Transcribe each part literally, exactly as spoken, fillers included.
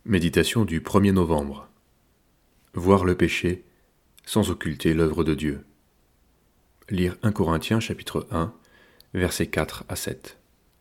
Méditation du premier novembre. Voir le péché sans occulter l'œuvre de Dieu. Lire un Corinthiens chapitre un, versets quatre à sept.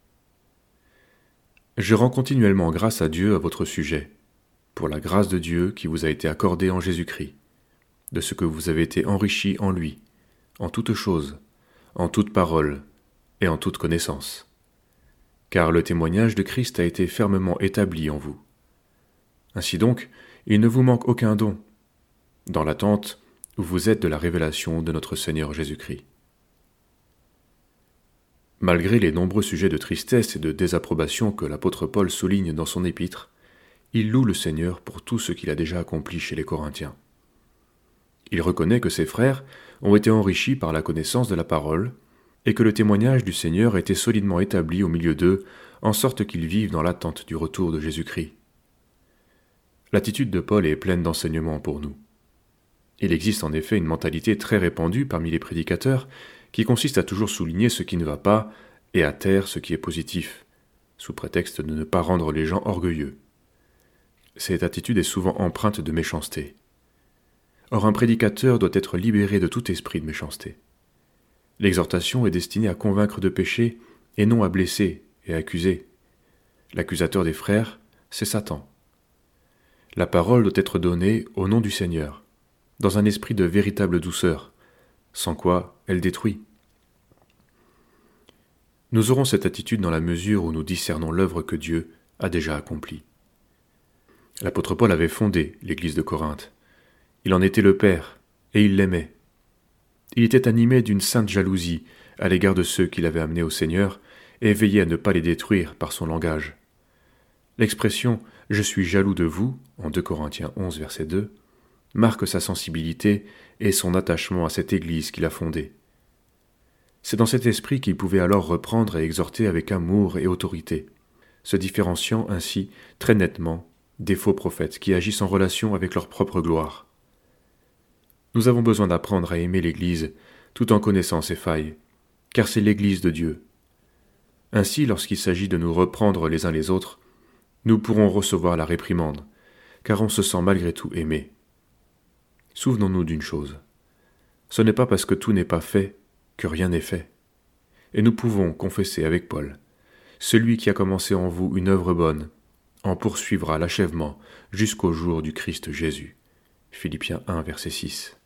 Je rends continuellement grâce à Dieu à votre sujet, pour la grâce de Dieu qui vous a été accordée en Jésus-Christ, de ce que vous avez été enrichis en lui, en toutes choses, en toute parole et en toute connaissance. Car le témoignage de Christ a été fermement établi en vous. Ainsi donc, il ne vous manque aucun don, dans l'attente où vous êtes de la révélation de notre Seigneur Jésus-Christ. Malgré les nombreux sujets de tristesse et de désapprobation que l'apôtre Paul souligne dans son épître, il loue le Seigneur pour tout ce qu'il a déjà accompli chez les Corinthiens. Il reconnaît que ses frères ont été enrichis par la connaissance de la parole et que le témoignage du Seigneur a été solidement établi au milieu d'eux, en sorte qu'ils vivent dans l'attente du retour de Jésus-Christ. L'attitude de Paul est pleine d'enseignements pour nous. Il existe en effet une mentalité très répandue parmi les prédicateurs qui consiste à toujours souligner ce qui ne va pas et à taire ce qui est positif, sous prétexte de ne pas rendre les gens orgueilleux. Cette attitude est souvent empreinte de méchanceté. Or, un prédicateur doit être libéré de tout esprit de méchanceté. L'exhortation est destinée à convaincre de péché et non à blesser et accuser. L'accusateur des frères, c'est Satan. La parole doit être donnée au nom du Seigneur, dans un esprit de véritable douceur, sans quoi elle détruit. Nous aurons cette attitude dans la mesure où nous discernons l'œuvre que Dieu a déjà accomplie. L'apôtre Paul avait fondé l'église de Corinthe. Il en était le père, et il l'aimait. Il était animé d'une sainte jalousie à l'égard de ceux qu'il avait amenés au Seigneur et veillait à ne pas les détruire par son langage. L'expression « je suis jaloux de vous » en deux Corinthiens onze, verset deux, marque sa sensibilité et son attachement à cette église qu'il a fondée. C'est dans cet esprit qu'il pouvait alors reprendre et exhorter avec amour et autorité, se différenciant ainsi très nettement des faux prophètes qui agissent en relation avec leur propre gloire. Nous avons besoin d'apprendre à aimer l'Église tout en connaissant ses failles, car c'est l'Église de Dieu. Ainsi, lorsqu'il s'agit de nous reprendre les uns les autres, nous pourrons recevoir la réprimande, car on se sent malgré tout aimé. Souvenons-nous d'une chose, ce n'est pas parce que tout n'est pas fait que rien n'est fait. Et nous pouvons confesser avec Paul, « Celui qui a commencé en vous une œuvre bonne, en poursuivra l'achèvement jusqu'au jour du Christ Jésus. » Philippiens un, verset six.